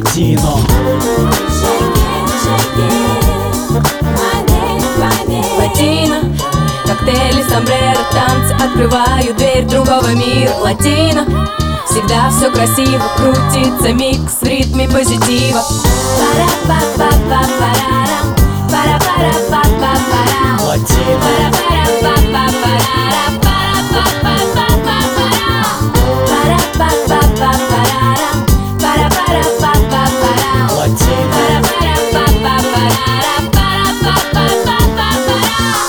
Латино. Латино, коктейли, сомбреро, танцы открывают дверь другого мира. Латино, всегда все красиво, крутится микс в ритме позитива. Пара-па-па-па-парарам, пара-пара-па-па-парам, Латино. пара-пара-па-па-парарам, пара-па-па-па-парарам, пара-пара-па-па-парам, Латино. пара-пара-па-па-парарам, пара-па-па-па-парам.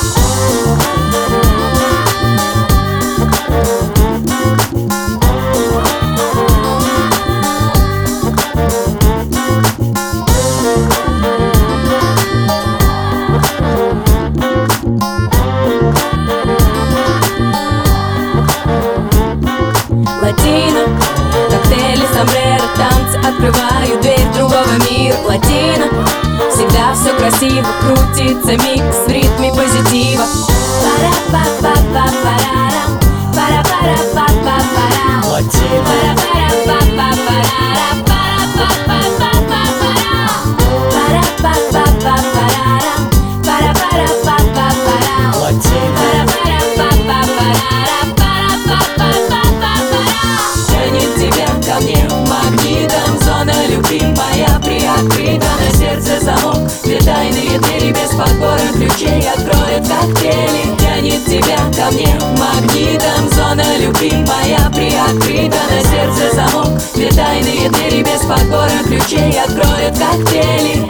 Латино, коктейли, сомбреро, танцы открывают дверь другого мира. Латино, всегда все красиво, крутится микс в ритме позитива. Пара-па-па-па-парарам, пара-пара-па-па-парам, Латино. пара-пара-па-па-парарам, пара-па-па-па-парам, пара-па-па-па-парарам, пара-пара-па-па-парам, Латино. пара-пара-па-па-парарам, пара-па-па-па-парам. Тянет тебя ко мне магнитом, зона любви моя приоткрыта, на сердце замок, две тайные двери без подбора ключей откроет коктейли. Тянет тебя ко мне магнитом, зона любви моя приоткрыта, на сердце замок, две тайные двери без подбора ключей откроет коктейли.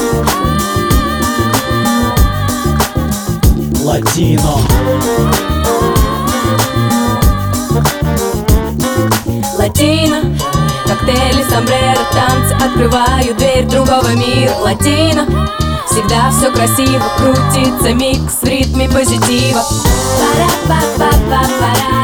Латино. Латино, коктейли, сомбреро, танцы открывают дверь другого мира. Латино, всегда все красиво, крутится микс в ритме позитива. Пара-па-па-па-пара.